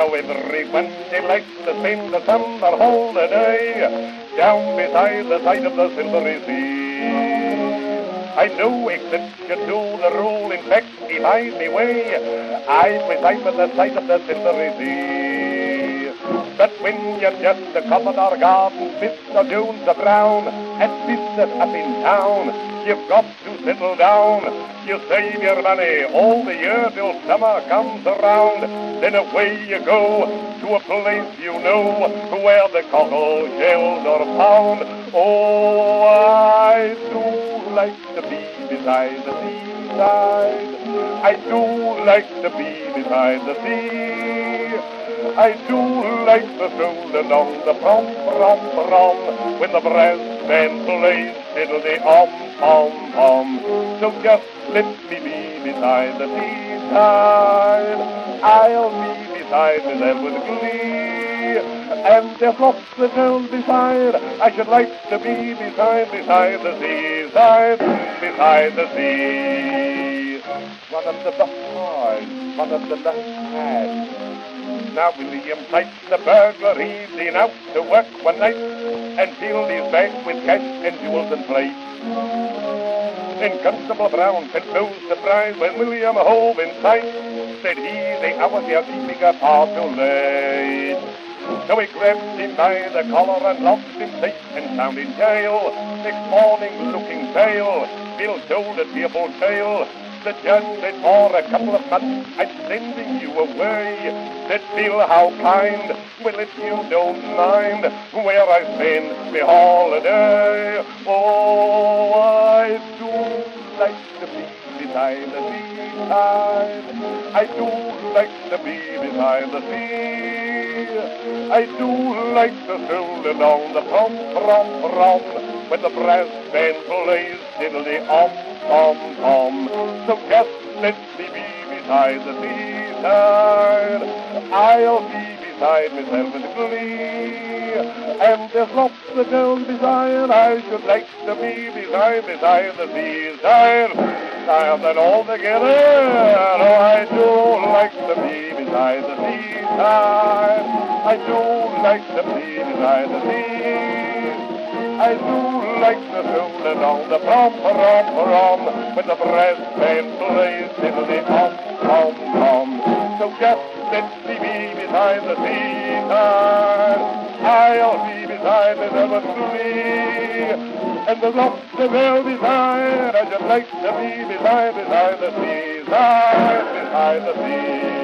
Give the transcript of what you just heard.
Now everyone they likes to spend the summer holiday down beside the side of the silvery sea. I no exception to the rule, in fact, if I may way, I reside by the side of the silvery sea. But when you're just a Commodore Garden, Mr. Jones the Brown, and business up in town, you've got to settle down. You save your money all the year till summer comes around. Then away you go to a place you know where the cockle shells are found. Oh, I do like to be beside the seaside. I do like to be beside the sea. I do like to stroll along the prom, when the brass band plays diddle-de-om. So just let me be beside the seaside. I'll be beside myself with glee. And there's lots of girls beside. I should like to be beside the seaside, beside the sea. One of the best one of the best. Now William Sykes, the burglar, he's been out to work one night and filled his bag with cash and jewels and plate. Then Constable Brown felt no surprise when William hove in sight. Said he, the hours they are keeping are far too late. So he grabbed him by the collar and locked him safe and found in jail. Next morning, looking pale, Bill told a tearful tale. The judge said, for a couple of months I'm sending you away. Said Bill, how kind, well if you don't mind where I spend my holiday. Oh, I do like to be beside the seaside. I do like to be beside the sea. I do like to stroll along the prom, when the brass band plays diddle-de-om. So just let me be beside the seaside. I'll be beside myself with glee. And there's lots of girls beside. I should like to be beside the seaside. And all together, oh, I do like to be beside the seaside. I do like to be beside the sea. I do like to stroll along the prom, when the brass band plays diddle-de-om. So just let me be beside the seaside. I'll be beside the glee. And the lots of girls beside. I should like to be beside the seaside, beside the sea.